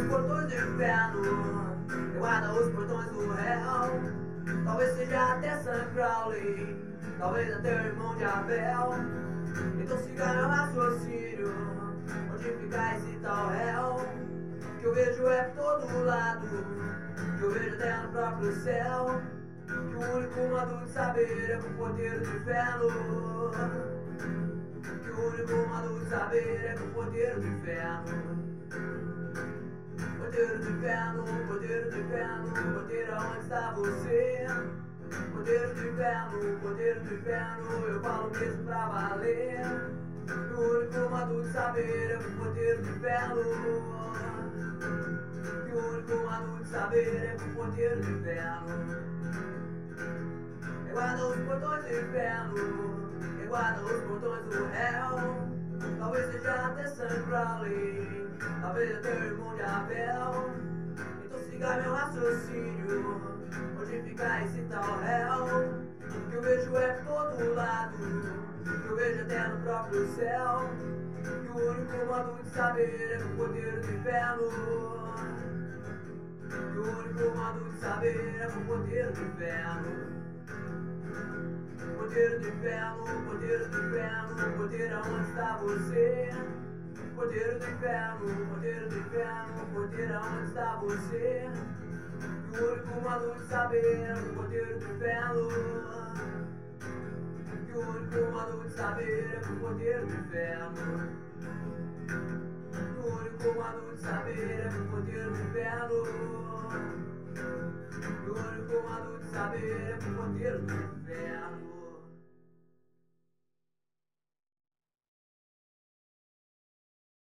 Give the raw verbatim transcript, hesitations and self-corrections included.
portões do inferno, que guarda os portões do réu. Talvez seja até Sam Crowley, talvez até o irmão de Abel. Então siga meu raciocínio, onde fica esse tal réu? Que eu vejo é por todo lado, que eu vejo até no próprio céu. Que o único modo de saber é com o poder do inferno. Que o único modo de saber é com o poder do inferno. Poder do inferno, poder do inferno, poder aonde está você? Poder do inferno, poder do inferno, eu falo mesmo pra valer. Que o único modo de saber é com o poder do inferno. Que o único modo de saber é com o poder do inferno. Quem guarda os portões do inferno, quem guarda os portões do réu. Talvez seja até Sam Crowley, talvez até o irmão de Abel. Então siga meu raciocínio, onde fica esse tal réu? Que eu vejo é por todo lado, que eu vejo até no próprio céu. Que o único modo de saber é com o poder do inferno. Que o único modo de saber é com o poder do inferno. Poder do inferno, poder do inferno, poder aonde está você? Poder do inferno, poder do inferno, poder aonde está você? E o único modo de saber é o poder do inferno. E o único modo de saber é o poder do inferno. E o único modo de saber é o poder do inferno. E o único modo de saber é o poder do inferno.